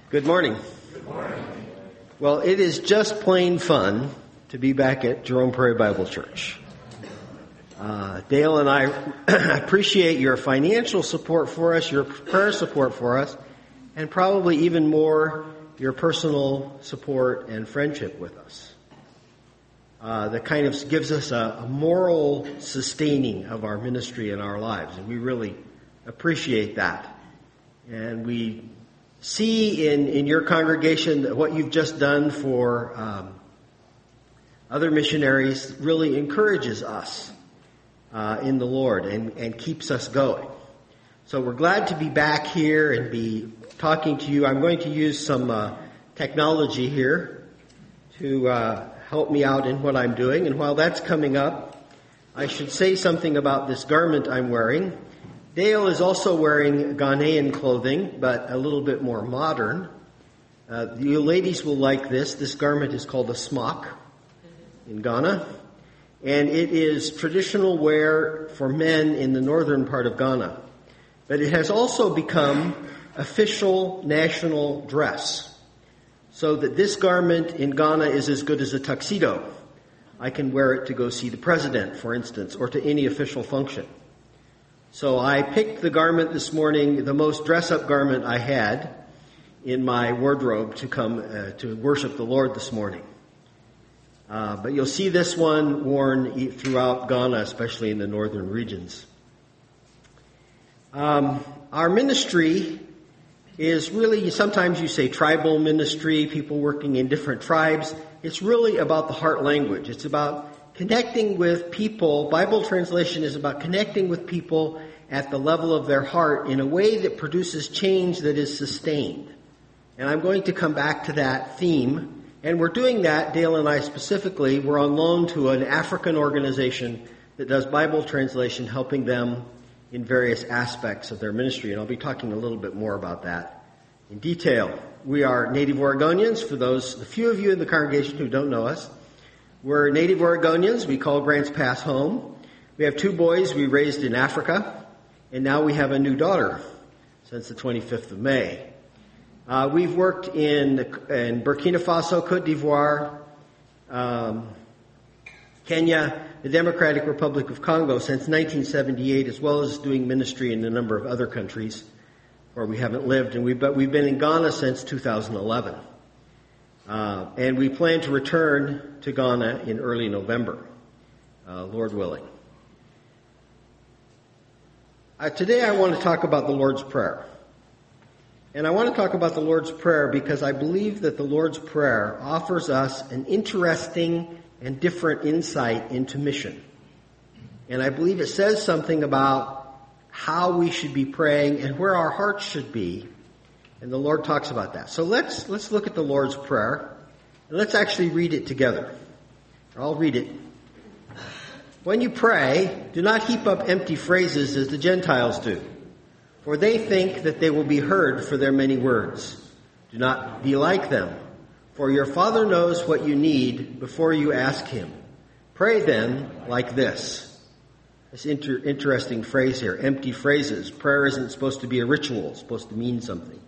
Good morning. Good morning. Well, it is just plain fun to be back at Jerome Prairie Bible Church. Dale and I appreciate your financial support for us, your prayer support for us, and probably even more, your personal support and friendship with us. That kind of gives us a moral sustaining of our ministry and our lives, and we really appreciate that. And we see in your congregation that what you've just done for other missionaries really encourages us in the Lord and keeps us going. So we're glad to be back here and be talking to you. I'm going to use some technology here to help me out in what I'm doing. And while that's coming up, I should say something about this garment I'm wearing. Dale is also wearing Ghanaian clothing, but a little bit more modern. You ladies will like this. This garment is called a smock in Ghana. And it is traditional wear for men in the northern part of Ghana. But it has also become official national dress. So that this garment in Ghana is as good as a tuxedo. I can wear it to go see the president, for instance, or to any official function. So I picked the garment this morning, the most dress-up garment I had in my wardrobe to come to worship the Lord this morning. But you'll see this one worn throughout Ghana, especially in the northern regions. Our ministry is really, sometimes you say tribal ministry, people working in different tribes. It's really about the heart language. It's about connecting with people. Bible translation is about connecting with people at the level of their heart in a way that produces change that is sustained. And I'm going to come back to that theme. And we're doing that, Dale and I specifically. We're on loan to an African organization that does Bible translation, helping them in various aspects of their ministry. And I'll be talking a little bit more about that in detail. We are native Oregonians. For the few of you in the congregation who don't know us, we're native Oregonians. We call Grants Pass home. We have 2 boys we raised in Africa, and now we have a new daughter since the 25th of May. We've worked in Burkina Faso, Cote d'Ivoire, Kenya, the Democratic Republic of Congo since 1978, as well as doing ministry in a number of other countries where we haven't lived. But we've been in Ghana since 2011. And we plan to return to Ghana in early November, Lord willing. Today I want to talk about the Lord's Prayer. And I want to talk about the Lord's Prayer because I believe that the Lord's Prayer offers us an interesting and different insight into mission. And I believe it says something about how we should be praying and where our hearts should be. And the Lord talks about that. So let's look at the Lord's Prayer. And let's actually read it together. I'll read it. When you pray, do not heap up empty phrases as the Gentiles do, for they think that they will be heard for their many words. Do not be like them, for your Father knows what you need before you ask Him. Pray then like this. This interesting phrase here, empty phrases. Prayer isn't supposed to be a ritual. It's supposed to mean something.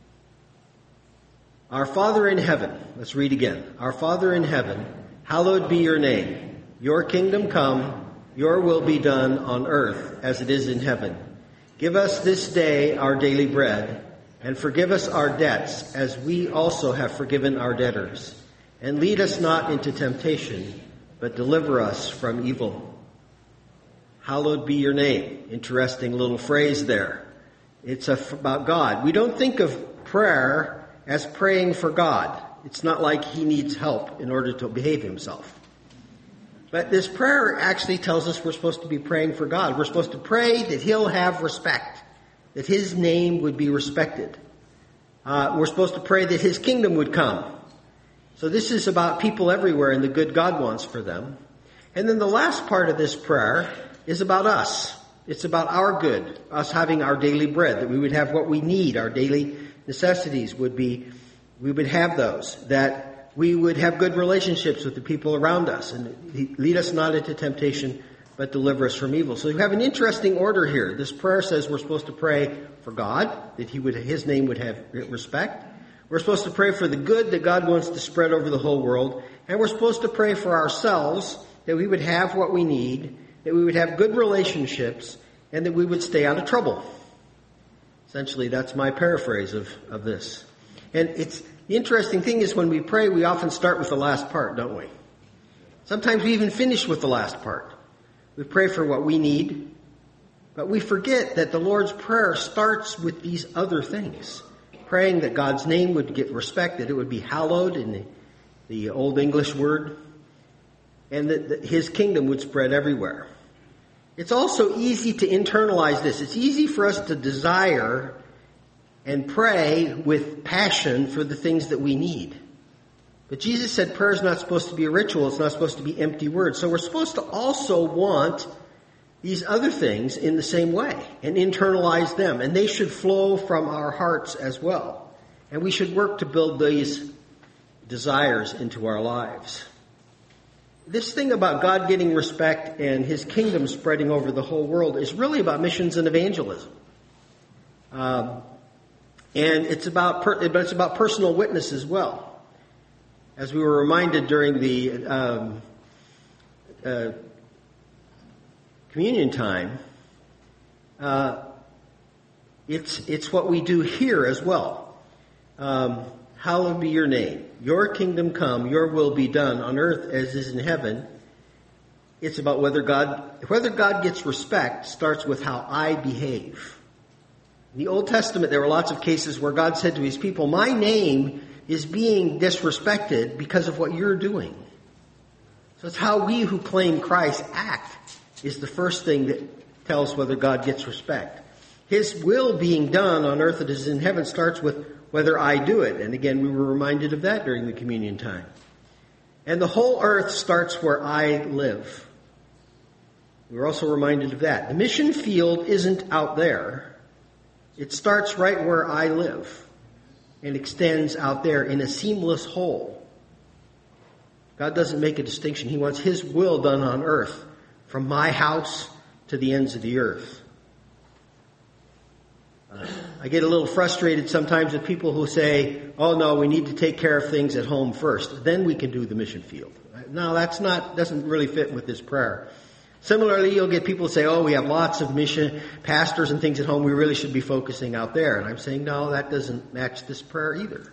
Our Father in heaven, let's read again. Our Father in heaven, hallowed be your name. Your kingdom come, your will be done on earth as it is in heaven. Give us this day our daily bread, and forgive us our debts as we also have forgiven our debtors. And lead us not into temptation, but deliver us from evil. Hallowed be your name. Interesting little phrase there. It's about God. We don't think of prayer as praying for God. It's not like He needs help in order to behave Himself. But this prayer actually tells us we're supposed to be praying for God. We're supposed to pray that He'll have respect, that His name would be respected. We're supposed to pray that His kingdom would come. So this is about people everywhere and the good God wants for them. And then the last part of this prayer is about us. It's about our good, us having our daily bread, that we would have what we need, our daily necessities would be, we would have those, that we would have good relationships with the people around us and lead us not into temptation, but deliver us from evil. So you have an interesting order here. This prayer says we're supposed to pray for God, that His name would have respect. We're supposed to pray for the good that God wants to spread over the whole world. And we're supposed to pray for ourselves, that we would have what we need, that we would have good relationships, and that we would stay out of trouble. Essentially, that's my paraphrase of this. And the interesting thing is when we pray, we often start with the last part, don't we? Sometimes we even finish with the last part. We pray for what we need, but we forget that the Lord's Prayer starts with these other things. Praying that God's name would get respected, it would be hallowed in the Old English word, and that His kingdom would spread everywhere. It's also easy to internalize this. It's easy for us to desire and pray with passion for the things that we need. But Jesus said prayer is not supposed to be a ritual. It's not supposed to be empty words. So we're supposed to also want these other things in the same way and internalize them. And they should flow from our hearts as well. And we should work to build these desires into our lives. This thing about God getting respect and His kingdom spreading over the whole world is really about missions and evangelism. And it's about personal witness as well. As we were reminded during the communion time, it's what we do here as well. Hallowed be your name. Your kingdom come, your will be done on earth as is in heaven. It's about whether God gets respect starts with how I behave. In the Old Testament, there were lots of cases where God said to His people, my name is being disrespected because of what you're doing. So it's how we who claim Christ act is the first thing that tells whether God gets respect. His will being done on earth as it is in heaven starts with whether I do it. And again, we were reminded of that during the communion time. And the whole earth starts where I live. We were also reminded of that. The mission field isn't out there. It starts right where I live and extends out there in a seamless whole. God doesn't make a distinction. He wants His will done on earth from my house to the ends of the earth. I get a little frustrated sometimes with people who say, oh no, we need to take care of things at home first. Then we can do the mission field. No, doesn't really fit with this prayer. Similarly, you'll get people say, oh, we have lots of mission pastors and things at home. We really should be focusing out there. And I'm saying, no, that doesn't match this prayer either.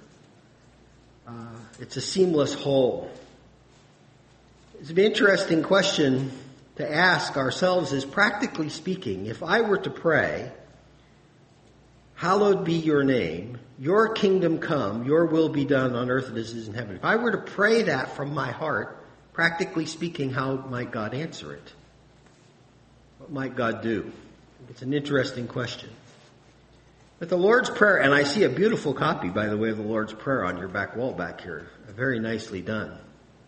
It's a seamless whole. It's an interesting question to ask ourselves is, practically speaking, if I were to pray, hallowed be your name, your kingdom come, your will be done on earth as it is in heaven. If I were to pray that from my heart, practically speaking, how might God answer it? What might God do? It's an interesting question. But the Lord's Prayer, and I see a beautiful copy, by the way, of the Lord's Prayer on your back wall back here. Very nicely done.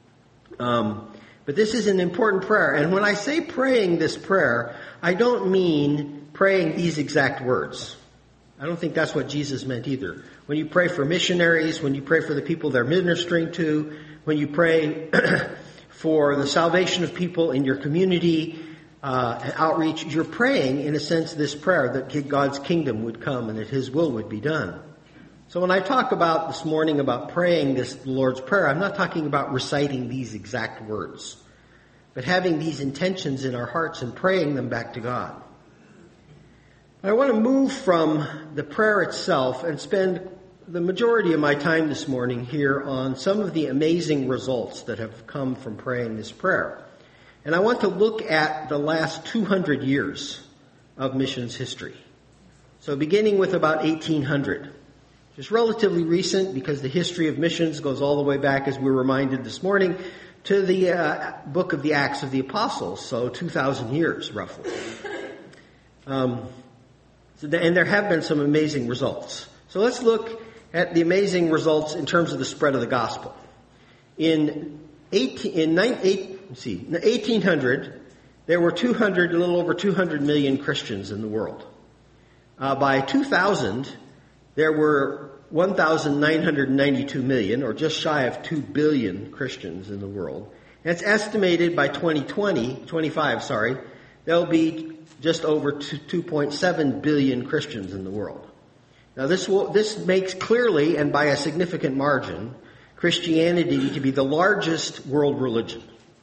But this is an important prayer. And when I say praying this prayer, I don't mean praying these exact words. I don't think that's what Jesus meant either. When you pray for missionaries, when you pray for the people they're ministering to, when you pray for the salvation of people in your community, and outreach, you're praying, in a sense, this prayer that God's kingdom would come and that His will would be done. So when I talk about this morning about praying this Lord's Prayer, I'm not talking about reciting these exact words, but having these intentions in our hearts and praying them back to God. I want to move from the prayer itself and spend the majority of my time this morning here on some of the amazing results that have come from praying this prayer. And I want to look at the last 200 years of missions history. So beginning with about 1800, which is relatively recent because the history of missions goes all the way back, as we were reminded this morning, to the book of the Acts of the Apostles, so 2,000 years roughly. And there have been some amazing results. So let's look at the amazing results in terms of the spread of the gospel. In 1800, there were a little over 200 million Christians in the world. By 2000, there were 1,992 million, or just shy of 2 billion Christians in the world. And it's estimated by 2025, there'll be just over 2.7 billion Christians in the world. Now this makes clearly, and by a significant margin, Christianity to be the largest world religion.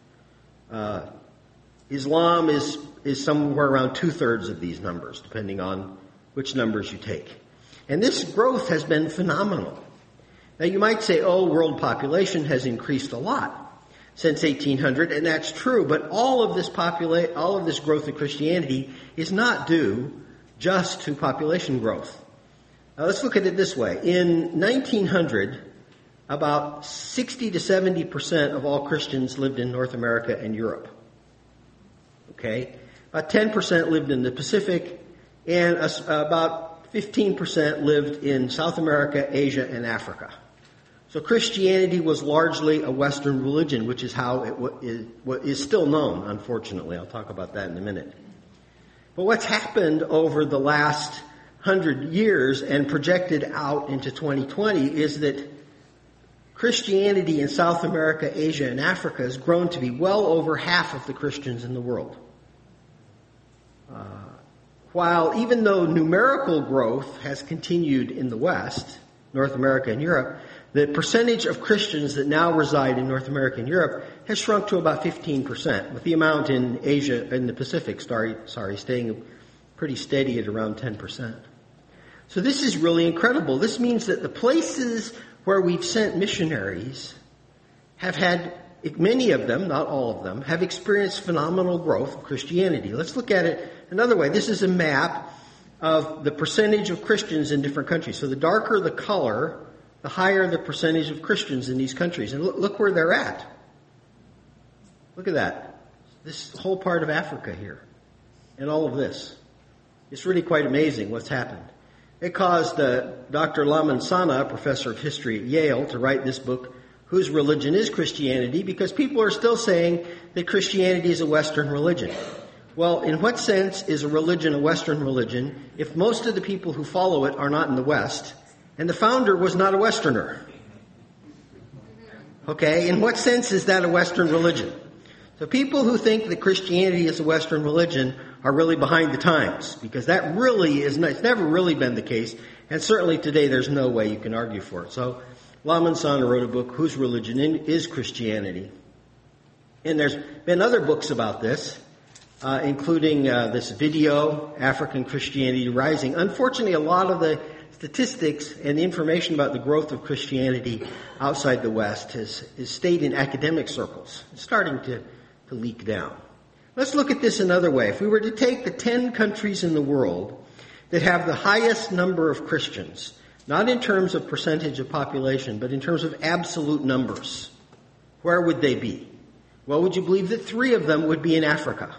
Islam is somewhere around 2/3 of these numbers, depending on which numbers you take. And this growth has been phenomenal. Now you might say, world population has increased a lot since 1800, and that's true, but all of this growth of Christianity is not due just to population growth. Now let's look at it this way. In 1900, about 60 to 70% of all Christians lived in North America and Europe. Okay? About 10% lived in the Pacific, and about 15% lived in South America, Asia, and Africa. So Christianity was largely a Western religion, which is how it is still known, unfortunately. I'll talk about that in a minute. But what's happened over the last 100 years and projected out into 2020 is that Christianity in South America, Asia, and Africa has grown to be well over half of the Christians in the world. While even though numerical growth has continued in the West, North America and Europe, the percentage of Christians that now reside in North America and Europe has shrunk to about 15%, with the amount in Asia and the Pacific staying pretty steady at around 10%. So this is really incredible. This means that the places where we've sent missionaries have had, many of them, not all of them, have experienced phenomenal growth of Christianity. Let's look at it another way. This is a map of the percentage of Christians in different countries. So the darker the color, the higher the percentage of Christians in these countries. And look where they're at. Look at that. This whole part of Africa here. And all of this. It's really quite amazing what's happened. It caused Dr. Lamin Sanneh, a professor of history at Yale, to write this book, Whose Religion is Christianity? Because people are still saying that Christianity is a Western religion. Well, in what sense is a religion a Western religion if most of the people who follow it are not in the West, and the founder was not a Westerner? Okay, in what sense is that a Western religion? So people who think that Christianity is a Western religion are really behind the times, because that really is not, it's never really been the case, and certainly today there's no way you can argue for it. So Lamin Sanneh wrote a book, Whose Religion is Christianity? And there's been other books about this, including this video, African Christianity Rising. Unfortunately, a lot of the statistics and the information about the growth of Christianity outside the West has stayed in academic circles. It's starting to leak down. Let's look at this another way. If we were to take the 10 countries in the world that have the highest number of Christians, not in terms of percentage of population, but in terms of absolute numbers, where would they be? Well, would you believe that 3 of them would be in Africa?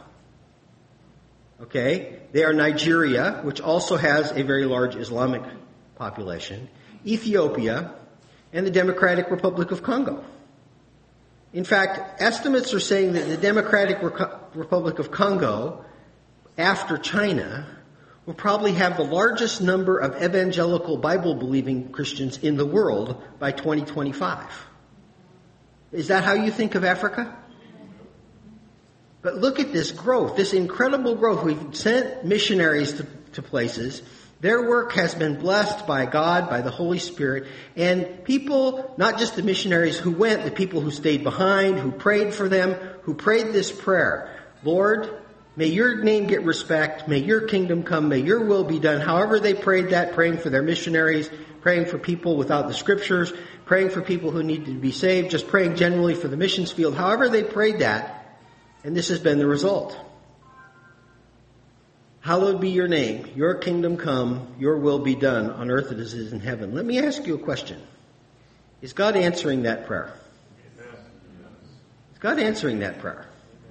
Okay? They are Nigeria, which also has a very large Islamic population, Ethiopia, and the Democratic Republic of Congo. In fact, estimates are saying that the Democratic Republic of Congo, after China, will probably have the largest number of evangelical Bible-believing Christians in the world by 2025. Is that how you think of Africa? But look at this growth, this incredible growth. We've sent missionaries to places. Their work has been blessed by God, by the Holy Spirit, and people, not just the missionaries who went, the people who stayed behind, who prayed for them, who prayed this prayer. Lord, may your name get respect, may your kingdom come, may your will be done. However they prayed that, praying for their missionaries, praying for people without the scriptures, praying for people who need to be saved, just praying generally for the missions field. However they prayed that, and this has been the result. Hallowed be your name, your kingdom come, your will be done on earth as it is in heaven. Let me ask you a question. Is God answering that prayer? Is God answering that prayer?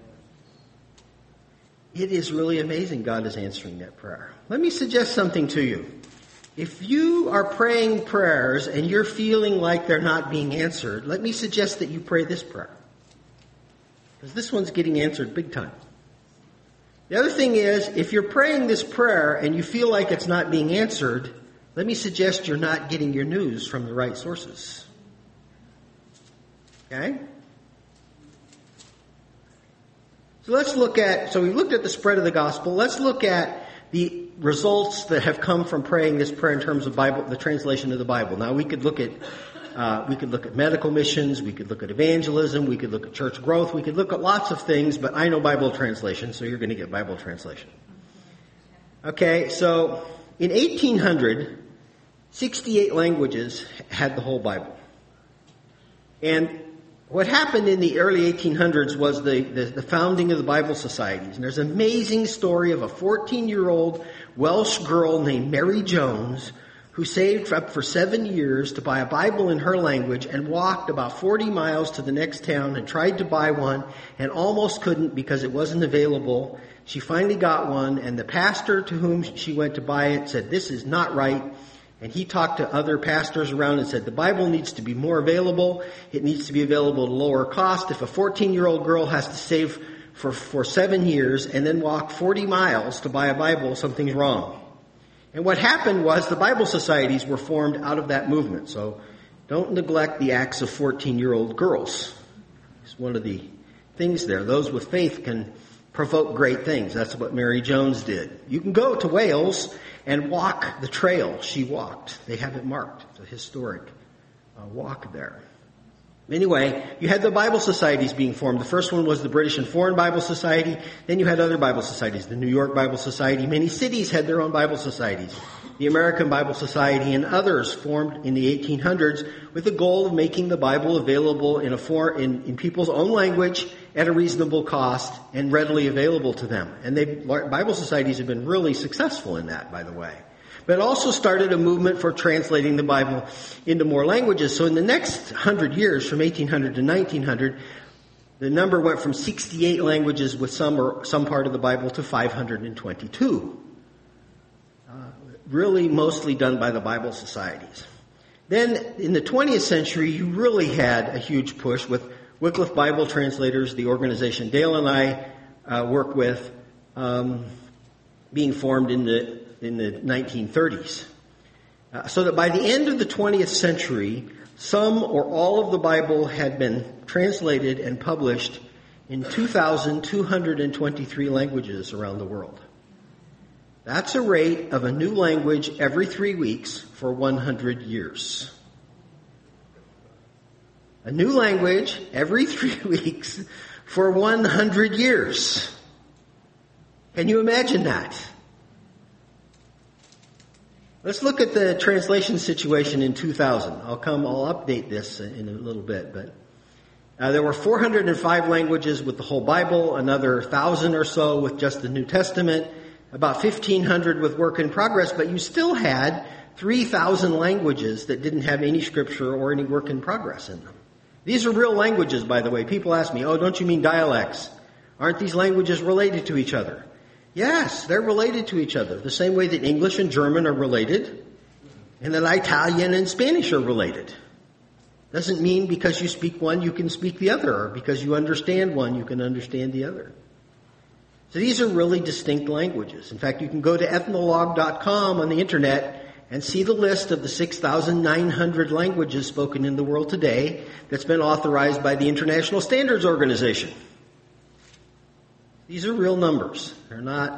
It is really amazing God is answering that prayer. Let me suggest something to you. If you are praying prayers and you're feeling like they're not being answered, let me suggest that you pray this prayer. Because this one's getting answered big time. The other thing is, if you're praying this prayer and you feel like it's not being answered, let me suggest you're not getting your news from the right sources. Okay? So we looked at the spread of the gospel. Let's look at the results that have come from praying this prayer in terms of Bible, the translation of the Bible. Now we could look at medical missions, we could look at evangelism, we could look at church growth, we could look at lots of things, but I know Bible translation, so you're going to get Bible translation. Okay, so in 1800, 68 languages had the whole Bible. And what happened in the early 1800s was the founding of the Bible societies. And there's an amazing story of a 14-year-old Welsh girl named Mary Jones who saved up for 7 years to buy a Bible in her language and walked about 40 miles to the next town and tried to buy one and almost couldn't because it wasn't available. She finally got one, and the pastor to whom she went to buy it said, "This is not right." And he talked to other pastors around and said, the Bible needs to be more available. It needs to be available at a lower cost. If a 14-year-old girl has to save for 7 years and then walk 40 miles to buy a Bible, something's wrong. And what happened was the Bible societies were formed out of that movement. So don't neglect the acts of 14-year-old girls. It's one of the things there. Those with faith can provoke great things. That's what Mary Jones did. You can go to Wales and walk the trail she walked. They have it marked. It's a historic walk there. Anyway, you had the Bible societies being formed. The first one was the British and Foreign Bible Society. Then you had other Bible societies, the New York Bible Society. Many cities had their own Bible societies. The American Bible Society and others formed in the 1800s with the goal of making the Bible available in people's own language at a reasonable cost and readily available to them. And Bible societies have been really successful in that, by the way. But it also started a movement for translating the Bible into more languages. So in the next 100 years, from 1800 to 1900, the number went from 68 languages with some part of the Bible to 522. Really mostly done by the Bible societies. Then in the 20th century, you really had a huge push with Wycliffe Bible Translators, the organization Dale and I work with, being formed in the 1930s. So that by the end of the 20th century, some or all of the Bible had been translated and published in 2,223 languages around the world. That's a rate of a new language every 3 weeks for 100 years. A new language every 3 weeks for 100 years. Can you imagine that? Let's look at the translation situation in 2000. I'll update this in a little bit, but there were 405 languages with the whole Bible, another 1,000 or so with just the New Testament, about 1,500 with work in progress, but you still had 3,000 languages that didn't have any scripture or any work in progress in them. These are real languages, by the way. People ask me, "Oh, don't you mean dialects? Aren't these languages related to each other?" Yes, they're related to each other, the same way that English and German are related, and that Italian and Spanish are related. Doesn't mean because you speak one, you can speak the other, or because you understand one, you can understand the other. So these are really distinct languages. In fact, you can go to ethnologue.com on the internet and see the list of the 6,900 languages spoken in the world today that's been authorized by the International Standards Organization. These are real numbers. They're not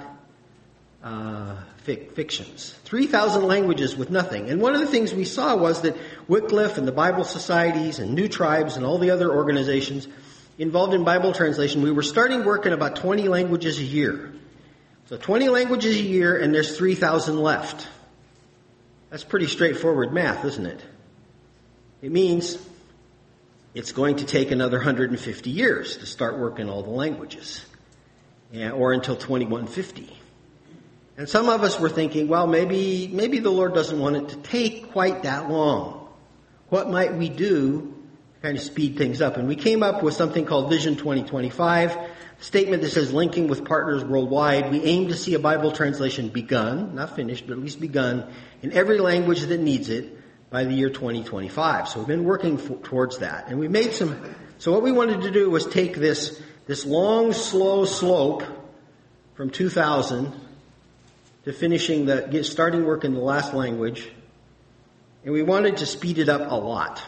fictions. 3,000 languages with nothing. And one of the things we saw was that Wycliffe and the Bible societies and New Tribes and all the other organizations involved in Bible translation, we were starting work in about 20 languages a year. So 20 languages a year, and there's 3,000 left. That's pretty straightforward math, isn't it? It means it's going to take another 150 years to start work in all the languages, or until 2150. And some of us were thinking, well, maybe the Lord doesn't want it to take quite that long. What might we do to kind of speed things up? And we came up with something called Vision 2025, a statement that says, linking with partners worldwide, we aim to see a Bible translation begun, not finished, but at least begun, in every language that needs it by the year 2025. So we've been working towards that. And we made so what we wanted to do was take this long, slow slope from 2000 to starting work in the last language, and we wanted to speed it up a lot.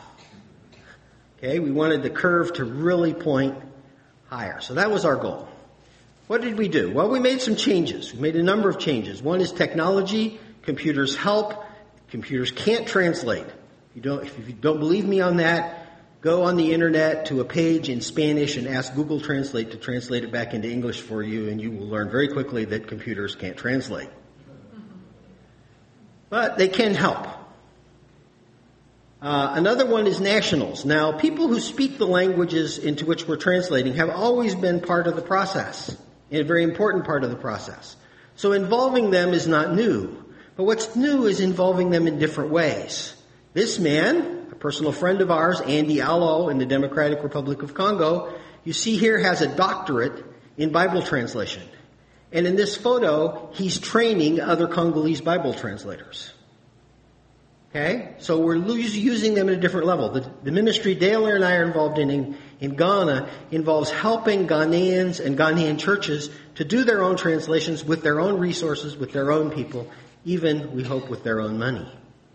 Okay, we wanted the curve to really point higher. So that was our goal. what did we do? Well, we made some changes. We made a number of changes. One is technology. Computers help. Computers can't translate. If you don't believe me on that, go on the internet to a page in Spanish and ask Google Translate to translate it back into English for you, and you will learn very quickly that computers can't translate. But they can help. Another one is nationals. Now, people who speak the languages into which we're translating have always been part of the process, a very important part of the process. So involving them is not new. But what's new is involving them in different ways. This man, a personal friend of ours, Andy Allo in the Democratic Republic of Congo, you see here has a doctorate in Bible translation. And in this photo, he's training other Congolese Bible translators. Okay? So we're using them at a different level. The ministry Dale and I are involved in Ghana involves helping Ghanaians and Ghanaian churches to do their own translations with their own resources, with their own people, even, we hope, with their own money.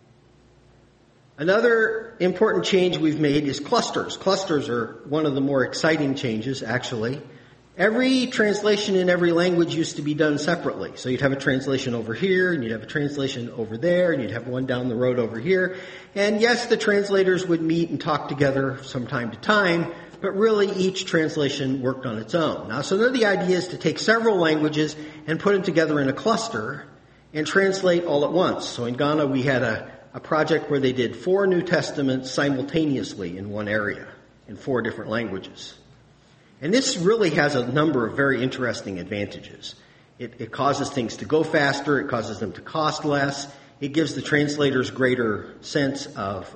Another important change we've made is clusters. Clusters are one of the more exciting changes, actually. Every translation in every language used to be done separately. So you'd have a translation over here, and you'd have a translation over there, and you'd have one down the road over here. And yes, the translators would meet and talk together from time to time, but really each translation worked on its own. Now, so the idea is to take several languages and put them together in a cluster and translate all at once. So in Ghana, we had a project where they did 4 New Testaments simultaneously in one area in 4 different languages. And this really has a number of very interesting advantages. It causes things to go faster. It causes them to cost less. It gives the translators greater sense of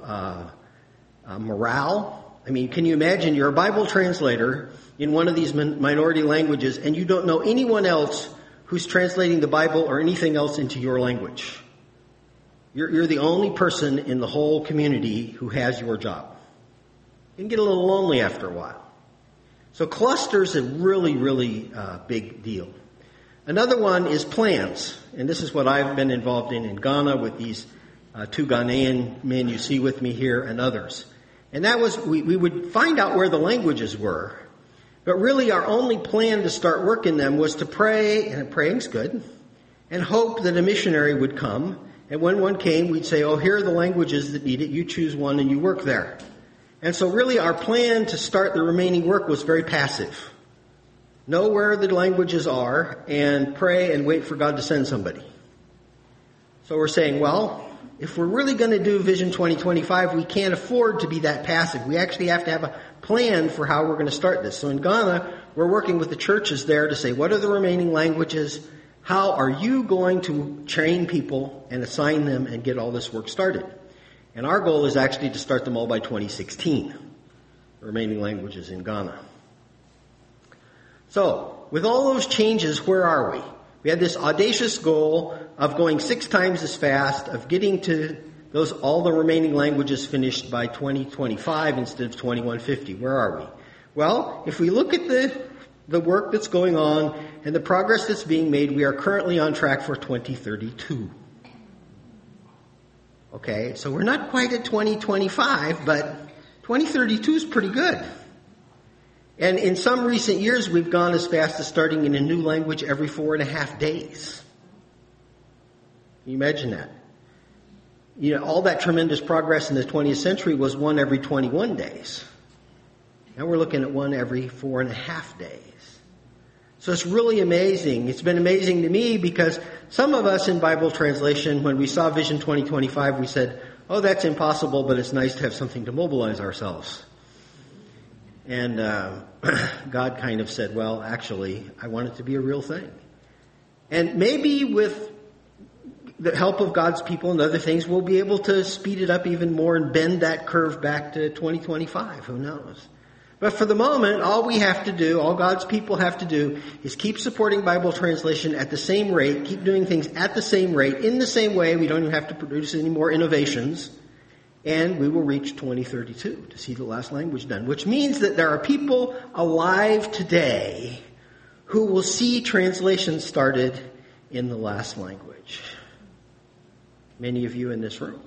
morale. I mean, can you imagine you're a Bible translator in one of these minority languages and you don't know anyone else who's translating the Bible or anything else into your language? You're the only person in the whole community who has your job. You can get a little lonely after a while. So clusters are really, really big deal. Another one is plans. And this is what I've been involved in Ghana with these 2 Ghanaian men you see with me here and others. And that was, we would find out where the languages were. But really our only plan to start working them was to pray, and praying's good, and hope that a missionary would come. And when one came, we'd say, oh, here are the languages that need it. You choose one and you work there. And so really our plan to start the remaining work was very passive. Know where the languages are and pray and wait for God to send somebody. So we're saying, well, if we're really going to do Vision 2025, we can't afford to be that passive. We actually have to have a plan for how we're going to start this. So in Ghana, we're working with the churches there to say, what are the remaining languages? How are you going to train people and assign them and get all this work started? And our goal is actually to start them all by 2016, the remaining languages in Ghana. So, with all those changes, where are we? We had this audacious goal of going 6 times as fast, of getting to all the remaining languages finished by 2025 instead of 2150. Where are we? Well, if we look at the work that's going on and the progress that's being made, we are currently on track for 2032. Okay, so we're not quite at 2025, but 2032 is pretty good. And in some recent years, we've gone as fast as starting in a new language every 4.5 days. Can you imagine that? You know, all that tremendous progress in the 20th century was one every 21 days. Now we're looking at one every 4.5 days. So it's really amazing. It's been amazing to me because some of us in Bible translation, when we saw Vision 2025, we said, oh, that's impossible, but it's nice to have something to mobilize ourselves. And God kind of said, well, actually, I want it to be a real thing. And maybe with the help of God's people and other things, we'll be able to speed it up even more and bend that curve back to 2025. Who knows? But for the moment, all we have to do, all God's people have to do, is keep supporting Bible translation at the same rate, keep doing things at the same rate, in the same way. We don't even have to produce any more innovations. And we will reach 2032 to see the last language done, which means that there are people alive today who will see translation started in the last language. Many of you in this room.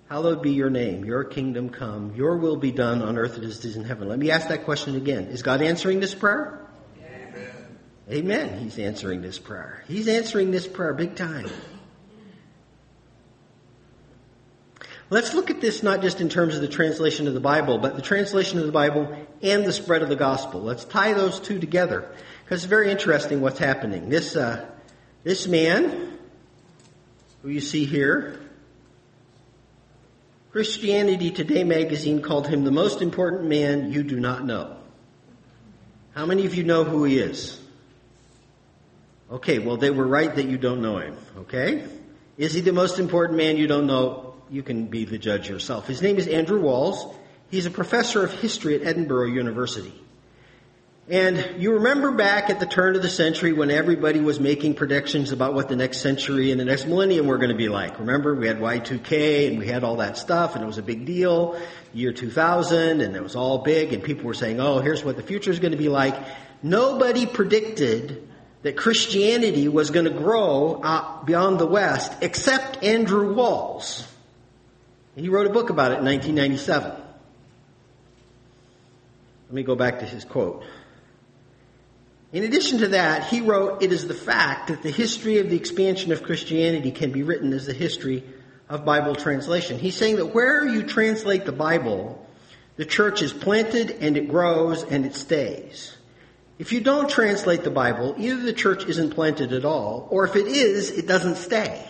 hallowed be your name, your kingdom come, your will be done on earth as it is in heaven. Let me ask that question again. Is God answering this prayer? Amen. Amen. He's answering this prayer. He's answering this prayer big time. Let's look at this not just in terms of the translation of the Bible, but the translation of the Bible and the spread of the gospel. Let's tie those two together, because it's very interesting what's happening. This man, who you see here, Christianity Today magazine called him the most important man you do not know. How many of you know who he is? Okay, well, they were right that you don't know him, okay? Is he the most important man you don't know? You can be the judge yourself. His name is Andrew Walls. He's a professor of history at Edinburgh University. And you remember back at the turn of the century when everybody was making predictions about what the next century and the next millennium were going to be like. Remember, we had Y2K and we had all that stuff and it was a big deal. Year 2000 and it was all big and people were saying, oh, here's what the future is going to be like. Nobody predicted that Christianity was going to grow beyond the West except Andrew Walls. And he wrote a book about it in 1997. Let me go back to his quote. In addition to that, he wrote, "It is the fact that the history of the expansion of Christianity can be written as the history of Bible translation." He's saying that where you translate the Bible, the church is planted and it grows and it stays. If you don't translate the Bible, either the church isn't planted at all, or if it is, it doesn't stay.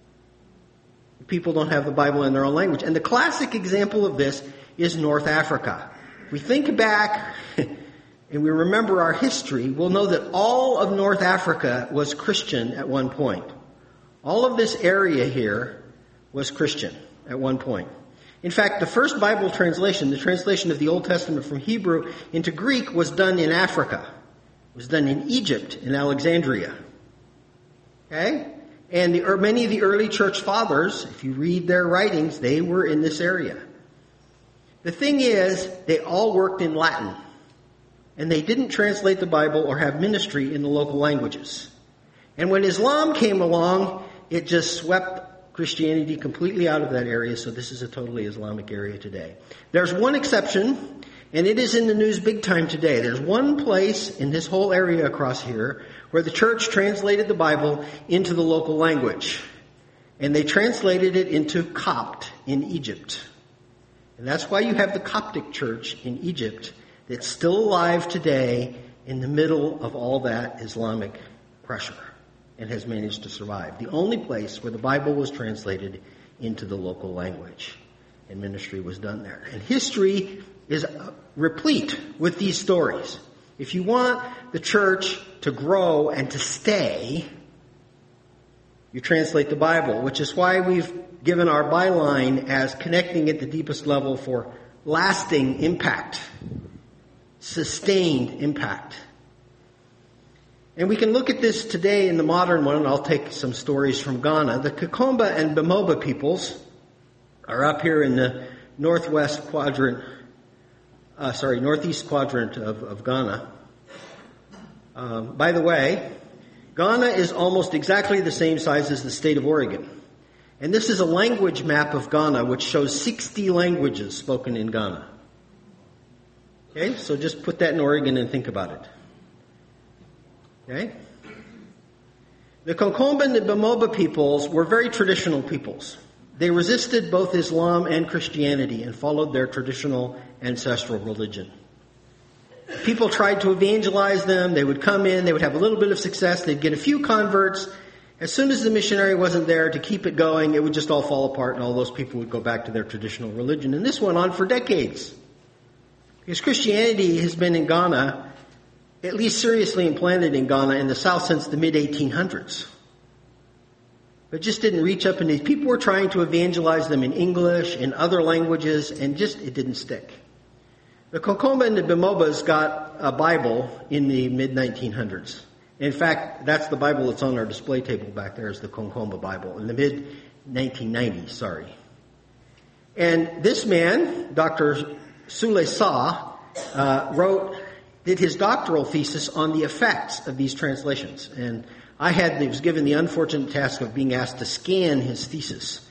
People don't have the Bible in their own language. And the classic example of this is North Africa. If we think back and we remember our history, we'll know that all of North Africa was Christian at one point. All of this area here was Christian at one point. In fact, the first Bible translation, the translation of the Old Testament from Hebrew into Greek, was done in Africa. It was done in Egypt, in Alexandria. Okay? And many of the early church fathers, if you read their writings, they were in this area. The thing is, they all worked in Latin. And they didn't translate the Bible or have ministry in the local languages. And when Islam came along, it just swept Christianity completely out of that area, so this is a totally Islamic area today. There's one exception, and it is in the news big time today. There's one place in this whole area across here where the church translated the Bible into the local language. And they translated it into Copt in Egypt. And that's why you have the Coptic church in Egypt that's still alive today in the middle of all that Islamic pressure and has managed to survive. The only place where the Bible was translated into the local language and ministry was done there. And history is replete with these stories. If you want the church to grow and to stay, you translate the Bible, which is why we've given our byline as connecting at the deepest level for lasting impact. Sustained impact. And we can look at this today in the modern one, and I'll take some stories from Ghana. The Kakomba and Bamoba peoples are up here in the northeast quadrant of Ghana. By the way, Ghana is almost exactly the same size as the state of Oregon. And this is a language map of Ghana, which shows 60 languages spoken in Ghana. Okay, so just put that in Oregon and think about it. Okay? The Kakomba and the Bamoba peoples were very traditional peoples. They resisted both Islam and Christianity and followed their traditional ancestral religion. People tried to evangelize them. They would come in, they would have a little bit of success, they'd get a few converts. As soon as the missionary wasn't there to keep it going, it would just all fall apart and all those people would go back to their traditional religion. And this went on for decades. Because Christianity has been in Ghana, at least seriously implanted in Ghana in the South since the mid-1800s. But just didn't reach up, and these people were trying to evangelize them in English, in other languages, and just it didn't stick. The Kakomba and the Bamobas got a Bible in the mid-1900s. In fact, that's the Bible that's on our display table back there is the Kakomba Bible, in the mid-1990s, sorry. And this man, Dr. Sule Sa, did his doctoral thesis on the effects of these translations. And I was given the unfortunate task of being asked to scan his thesis.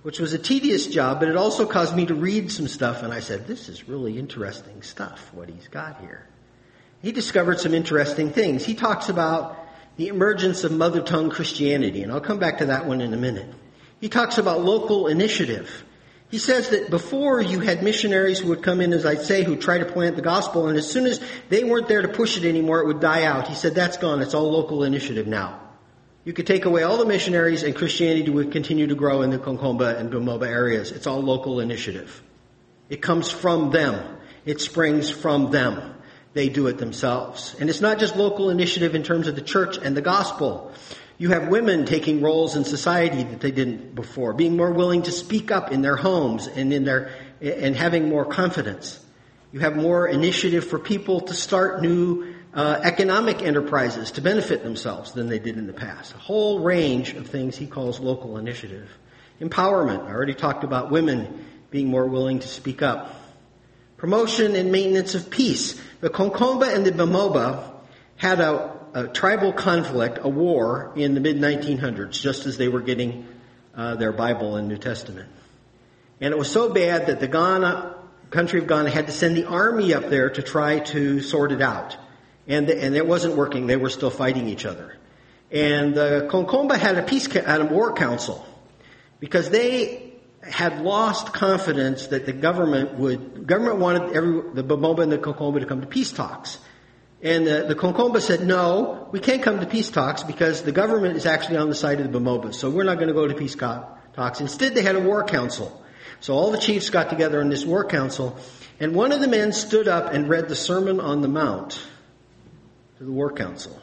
which was a tedious job, but it also caused me to read some stuff. And I said, this is really interesting stuff, what he's got here. He discovered some interesting things. He talks about the emergence of mother tongue Christianity, and I'll come back to that one in a minute. He talks about local initiative. He says that before you had missionaries who would come in, as I'd say, who try to plant the gospel, and as soon as they weren't there to push it anymore, it would die out. He said, that's gone. It's all local initiative now. You could take away all the missionaries and Christianity would continue to grow in the Konkomba and Bimoba areas. It's all local initiative. It comes from them. It springs from them. They do it themselves. And it's not just local initiative in terms of the church and the gospel. You have women taking roles in society that they didn't before, being more willing to speak up in their homes and and having more confidence. You have more initiative for people to start new economic enterprises to benefit themselves than they did in the past. A whole range of things he calls local initiative. Empowerment. I already talked about women being more willing to speak up. Promotion and maintenance of peace. The Konkomba and the Bimoba had a tribal conflict, a war, in the mid-1900s, just as they were getting their Bible and New Testament. And it was so bad that the country of Ghana had to send the army up there to try to sort it out. And it wasn't working. They were still fighting each other. And the Konkomba had a war council because they had lost confidence that the government wanted the Bimoba and the Konkomba to come to peace talks. And the Konkomba said, no, we can't come to peace talks because the government is actually on the side of the Bimoba, so we're not going to go to peace talks. Instead, they had a war council. So all the chiefs got together in this war council, and one of the men stood up and read the Sermon on the Mount to the war council.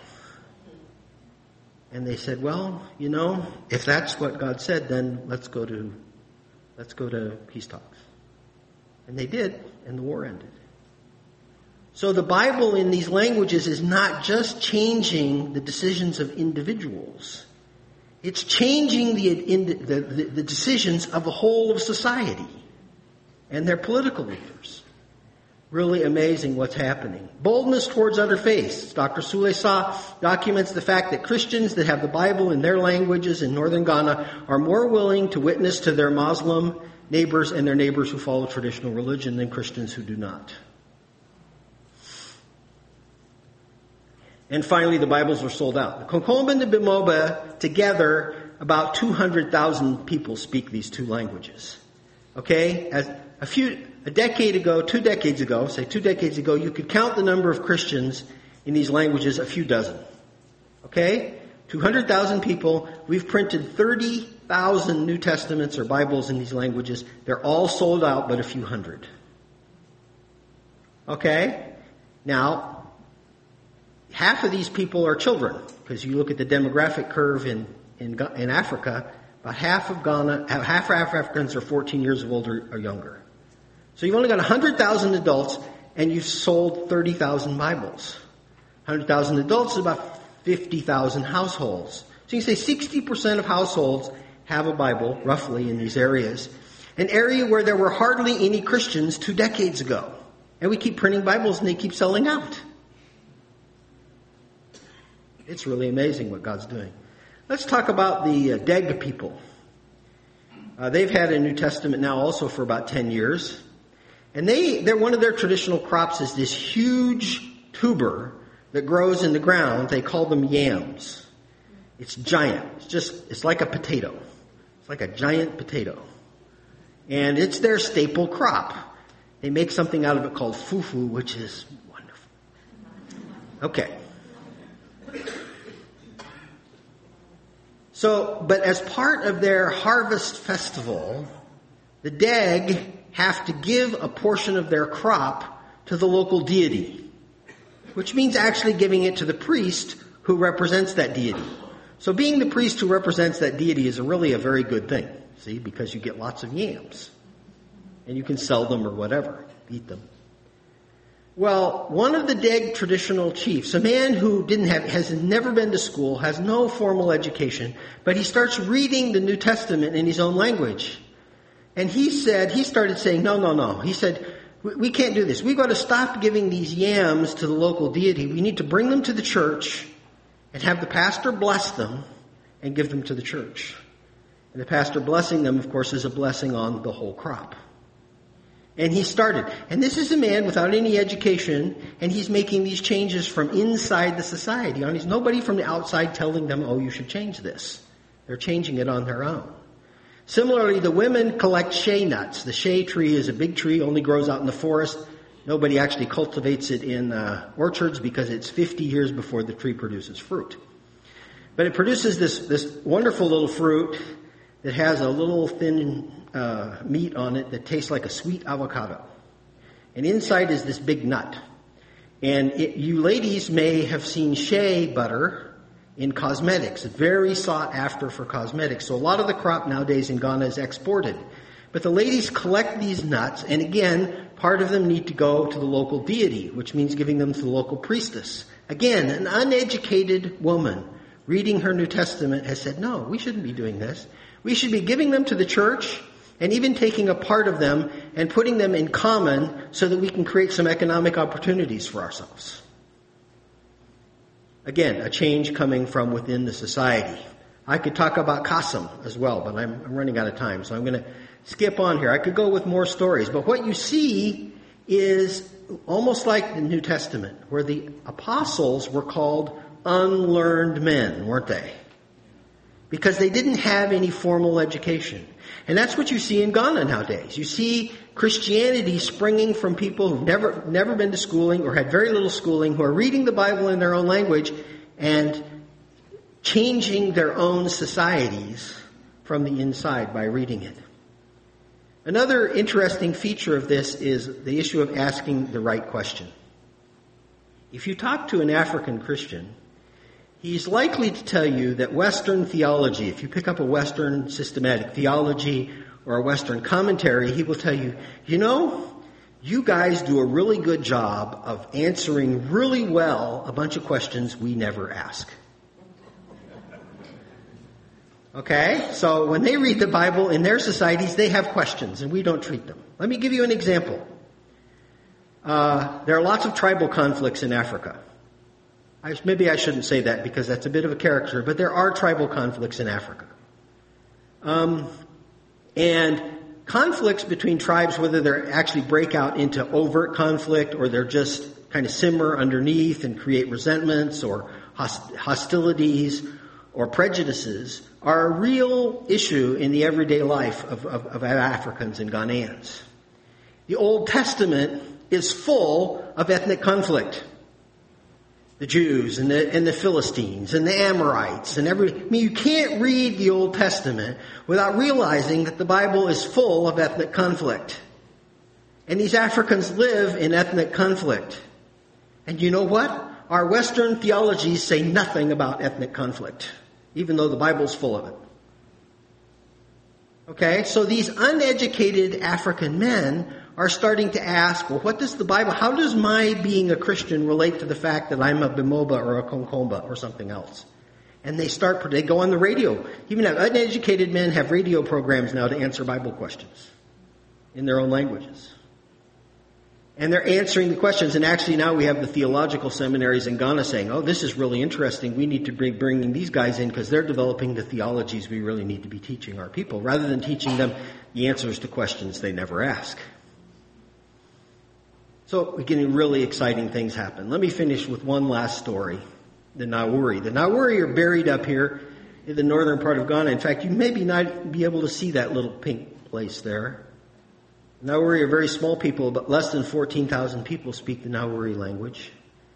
And they said, well, if that's what God said, then let's go to peace talks. And they did, and the war ended. So the Bible in these languages is not just changing the decisions of individuals. It's changing the decisions of the whole of society and their political leaders. Really amazing what's happening. Boldness towards other faiths. Dr. Sule Sa documents the fact that Christians that have the Bible in their languages in northern Ghana are more willing to witness to their Muslim neighbors and their neighbors who follow traditional religion than Christians who do not. And finally, the Bibles were sold out. The Konkomba and the Bimoba together, about 200,000 people speak these two languages. Okay? Two decades ago, you could count the number of Christians in these languages a few dozen. Okay? 200,000 people. We've printed 30,000 New Testaments or Bibles in these languages. They're all sold out, but a few hundred. Okay? Now, half of these people are children, because you look at the demographic curve in Africa, about half of Africans are 14 years old or younger. So you've only got 100,000 adults, and you've sold 30,000 Bibles. 100,000 adults is about 50,000 households. So you can say 60% of households have a Bible, roughly, in these areas. An area where there were hardly any Christians 2 decades ago. And we keep printing Bibles, and they keep selling out. It's really amazing what God's doing. Let's talk about the Deg people. They've had a New Testament now also for about 10 years. And they're one of their traditional crops is this huge tuber that grows in the ground. They call them yams. It's giant. It's like a potato. It's like a giant potato. And it's their staple crop. They make something out of it called fufu, which is wonderful. Okay. So, but as part of their harvest festival, the Deg have to give a portion of their crop to the local deity, which means actually giving it to the priest who represents that deity. So being the priest who represents that deity is really a very good thing, see, because you get lots of yams. And you can sell them or whatever, eat them. Well, one of the Deg traditional chiefs, a man who has never been to school, has no formal education, but he starts reading the New Testament in his own language. And he started saying, no. He said, we can't do this. We've got to stop giving these yams to the local deity. We need to bring them to the church and have the pastor bless them and give them to the church. And the pastor blessing them, of course, is a blessing on the whole crop. And he started. And this is a man without any education, and he's making these changes from inside the society. There's nobody from the outside telling them, oh, you should change this. They're changing it on their own. Similarly, the women collect shea nuts. The shea tree is a big tree, only grows out in the forest. Nobody actually cultivates it in orchards because it's 50 years before the tree produces fruit. But it produces this wonderful little fruit that has a little thin meat on it that tastes like a sweet avocado. And inside is this big nut. And you ladies may have seen shea butter in cosmetics. It's very sought after for cosmetics. So a lot of the crop nowadays in Ghana is exported. But the ladies collect these nuts, and again, part of them need to go to the local deity, which means giving them to the local priestess. Again, an uneducated woman reading her New Testament has said, no, we shouldn't be doing this. We should be giving them to the church and even taking a part of them and putting them in common so that we can create some economic opportunities for ourselves. Again, a change coming from within the society. I could talk about Qasim as well, but I'm running out of time, so I'm going to skip on here. I could go with more stories, but what you see is almost like the New Testament, where the apostles were called unlearned men, weren't they? Because they didn't have any formal education. And that's what you see in Ghana nowadays. You see Christianity springing from people who've never been to schooling or had very little schooling, who are reading the Bible in their own language and changing their own societies from the inside by reading it. Another interesting feature of this is the issue of asking the right question. If you talk to an African Christian, he's likely to tell you that Western theology, if you pick up a Western systematic theology or a Western commentary, he will tell you, you guys do a really good job of answering really well a bunch of questions we never ask. Okay? So when they read the Bible in their societies, they have questions and we don't treat them. Let me give you an example. There are lots of tribal conflicts in Africa. Maybe I shouldn't say that because that's a bit of a caricature, but there are tribal conflicts in Africa. And conflicts between tribes, whether they actually break out into overt conflict or they're just kind of simmer underneath and create resentments or hostilities or prejudices, are a real issue in the everyday life of Africans and Ghanaians. The Old Testament is full of ethnic conflict. The Jews and the Philistines and the Amorites and you can't read the Old Testament without realizing that the Bible is full of ethnic conflict. And these Africans live in ethnic conflict. And you know what? Our Western theologies say nothing about ethnic conflict, even though the Bible's full of it. Okay, so these uneducated African men are starting to ask, well, what does the Bible, how does my being a Christian relate to the fact that I'm a Bimoba or a Konkomba or something else? And they go on the radio. Even uneducated men have radio programs now to answer Bible questions in their own languages. And they're answering the questions. And actually now we have the theological seminaries in Ghana saying, oh, this is really interesting. We need to be bringing these guys in because they're developing the theologies we really need to be teaching our people, rather than teaching them the answers to questions they never ask. So we're getting really exciting things happen. Let me finish with one last story, the Nawuri. The Nawuri are buried up here in the northern part of Ghana. In fact, you maybe not be able to see that little pink place there. The Nawuri are very small people, but less than 14,000 people speak the Nawuri language.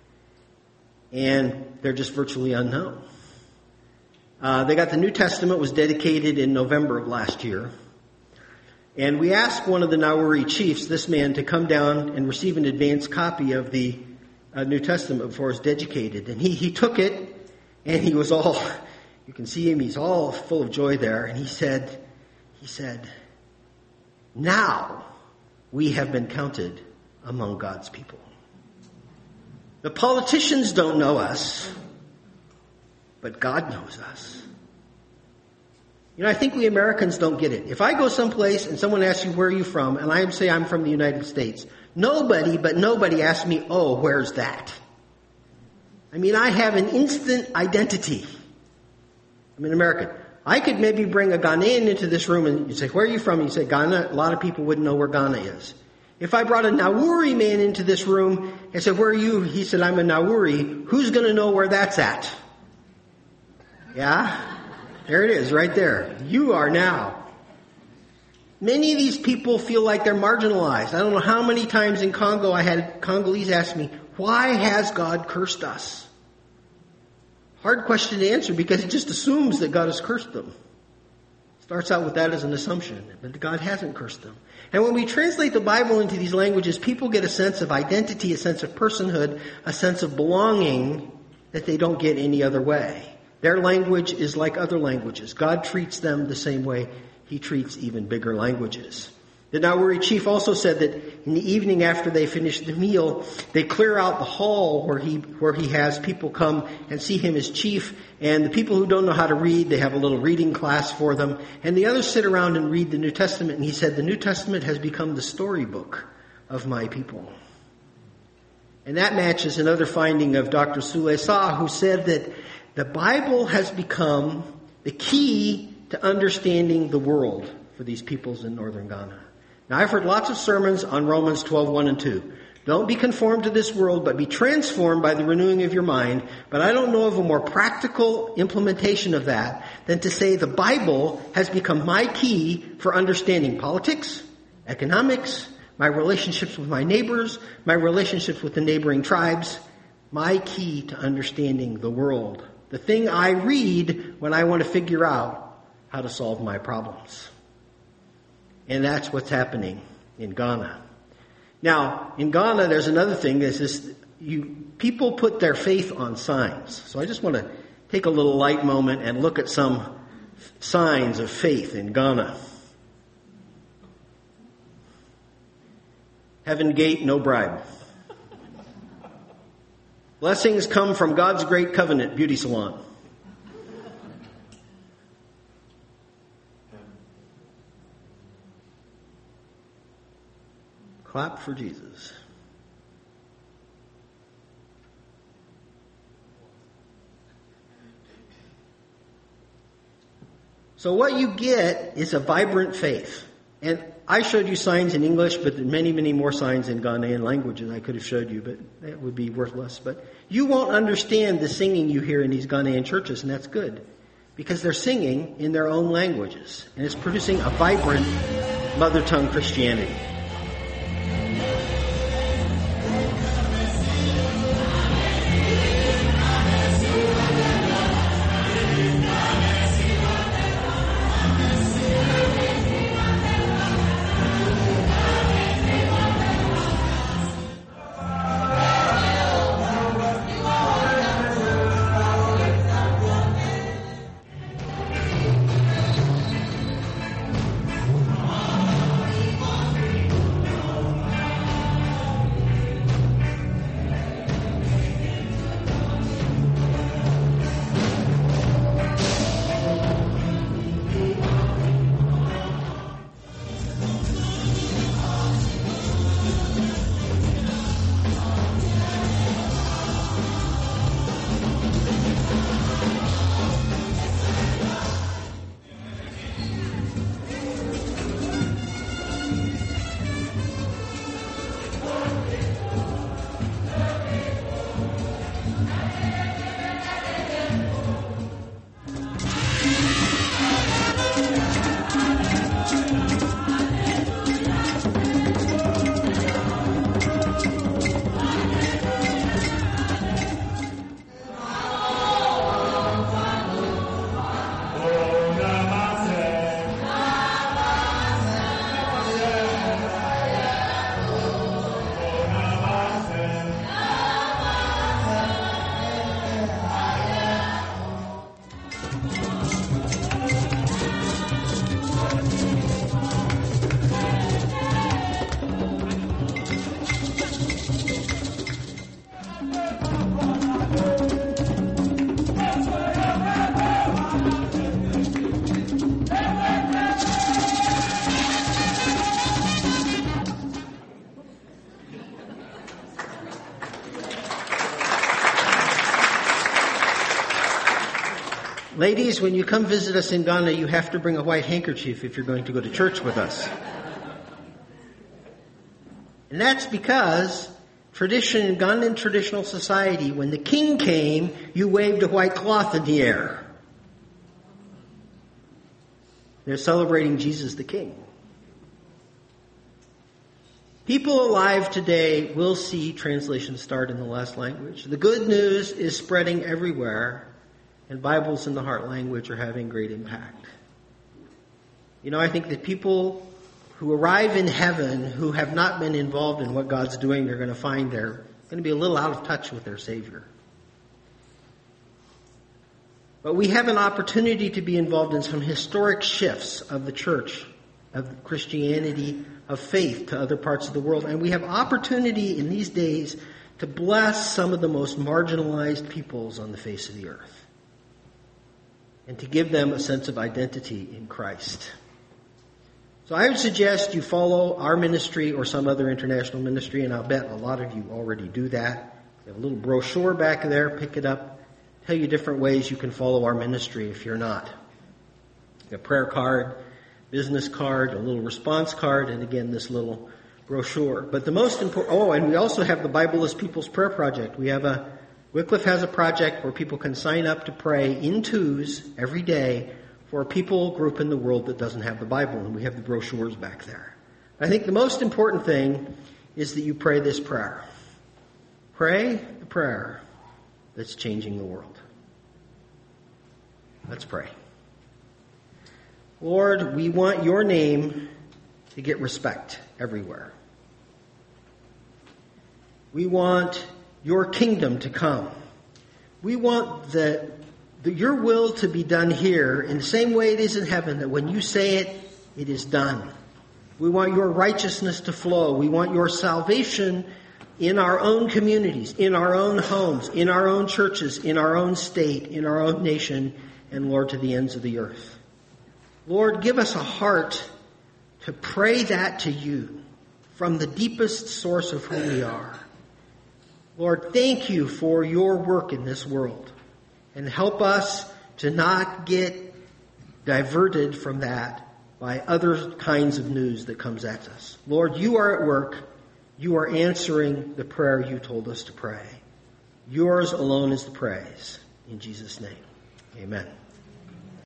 And they're just virtually unknown. They got the New Testament, was dedicated in November of last year. And we asked one of the Nawuri chiefs, this man, to come down and receive an advance copy of the New Testament before it was dedicated. And he took it, and he was all, you can see him, he's all full of joy there. And he said, now we have been counted among God's people. The politicians don't know us, but God knows us. I think we Americans don't get it. If I go someplace and someone asks you, where are you from? And I say I'm from the United States. Nobody asks me, oh, where's that? I have an instant identity. I'm an American. I could maybe bring a Ghanaian into this room and you say, where are you from? And you say, Ghana. A lot of people wouldn't know where Ghana is. If I brought a Nauri man into this room and said, where are you? He said, I'm a Nauri. Who's going to know where that's at? Yeah? There it is, right there. You are now. Many of these people feel like they're marginalized. I don't know how many times in Congo I had Congolese ask me, why has God cursed us? Hard question to answer because it just assumes that God has cursed them. Starts out with that as an assumption, but God hasn't cursed them. And when we translate the Bible into these languages, people get a sense of identity, a sense of personhood, a sense of belonging that they don't get any other way. Their language is like other languages. God treats them the same way He treats even bigger languages. The Nauri chief also said that in the evening after they finish the meal, they clear out the hall where he has people come and see him as chief. And the people who don't know how to read, they have a little reading class for them. And the others sit around and read the New Testament. And he said, the New Testament has become the storybook of my people. And that matches another finding of Dr. Sule Sa, who said that the Bible has become the key to understanding the world for these peoples in northern Ghana. Now, I've heard lots of sermons on Romans 12:1 and 2. Don't be conformed to this world, but be transformed by the renewing of your mind. But I don't know of a more practical implementation of that than to say the Bible has become my key for understanding politics, economics, my relationships with my neighbors, my relationships with the neighboring tribes, my key to understanding the world. The thing I read when I want to figure out how to solve my problems. And that's what's happening in Ghana. Now, in Ghana, there's another thing. People put their faith on signs. So I just want to take a little light moment and look at some signs of faith in Ghana. Heaven Gate, no bribe. Blessings come from God's Great Covenant Beauty Salon. Clap for Jesus. So what you get is a vibrant faith. And I showed you signs in English, but there are many, many more signs in Ghanaian languages I could have showed you, but that would be worthless. But you won't understand the singing you hear in these Ghanaian churches, and that's good. Because they're singing in their own languages. And it's producing a vibrant mother tongue Christianity. Ladies, when you come visit us in Ghana, you have to bring a white handkerchief if you're going to go to church with us. And that's because in Ghanaian traditional society, when the king came, you waved a white cloth in the air. They're celebrating Jesus the King. People alive today will see translations start in the last language. The good news is spreading everywhere, and Bibles in the heart language are having great impact. You know, I think that people who arrive in heaven who have not been involved in what God's doing, they're going to find they're going to be a little out of touch with their Savior. But we have an opportunity to be involved in some historic shifts of the church, of Christianity, of faith to other parts of the world. And we have opportunity in these days to bless some of the most marginalized peoples on the face of the earth. And to give them a sense of identity in Christ. So I would suggest you follow our ministry or some other international ministry, and I'll bet a lot of you already do that. We have a little brochure back there. Pick it up. Tell you different ways you can follow our ministry if you're not. A prayer card, business card, a little response card, and again, this little brochure. But the most important, and we also have the Bible as People's Prayer Project. Wycliffe has a project where people can sign up to pray in twos every day for a people group in the world that doesn't have the Bible, and we have the brochures back there. I think the most important thing is that you pray this prayer. Pray the prayer that's changing the world. Let's pray. Lord, we want your name to get respect everywhere. We want your kingdom to come. We want your will to be done here in the same way it is in heaven, that when you say it, it is done. We want your righteousness to flow. We want your salvation in our own communities, in our own homes, in our own churches, in our own state, in our own nation, and Lord, to the ends of the earth. Lord, give us a heart to pray that to you from the deepest source of who we are. Lord, thank you for your work in this world, and help us to not get diverted from that by other kinds of news that comes at us. Lord, you are at work. You are answering the prayer you told us to pray. Yours alone is the praise. In Jesus' name, amen.